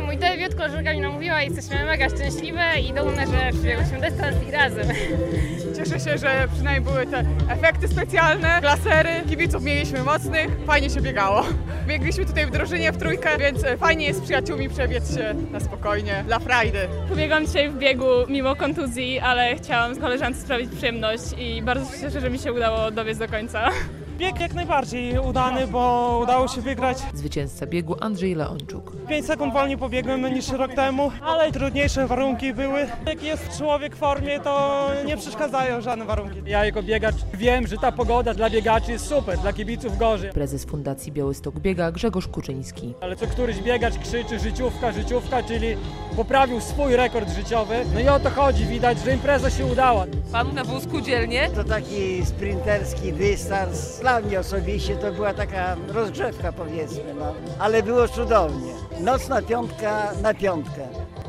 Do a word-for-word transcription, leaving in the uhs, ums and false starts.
mój debiut, koleżanka mi namówiła i jesteśmy mega szczęśliwe i dumne, że przebiegłyśmy dystans i razem. Cieszę się, że przynajmniej były te efekty specjalne, lasery, kibiców mieliśmy mocnych, fajnie się biegało. Biegliśmy tutaj w drużynie w trójkę, więc fajnie jest z przyjaciółmi przebiec się na spokojnie, dla frajdy. Pobiegłam dzisiaj w biegu mimo kontuzji, ale chciałam koleżance sprawić przyjemność i bardzo się cieszę, że mi się udało dobiec do końca. Bieg jak najbardziej udany, bo udało się wygrać. Zwycięzca biegu Andrzej Leończuk. pięć sekund wolniej pobiegłem niż rok temu, ale trudniejsze warunki były. Jak jest człowiek w formie, to nie przeszkadzają żadne warunki. Ja jako biegacz wiem, że ta pogoda dla biegaczy jest super, dla kibiców gorzej. Prezes Fundacji Białystok Biega Grzegorz Kuczyński. Ale co któryś biegacz krzyczy życiówka, życiówka, czyli poprawił swój rekord życiowy. No i o to chodzi, widać, że impreza się udała. Pan na wózku dzielnie? To taki sprinterski dystans. Dla mnie osobiście to była taka rozgrzewka, powiedzmy, no. Ale było cudownie. Nocna piątka na piątkę.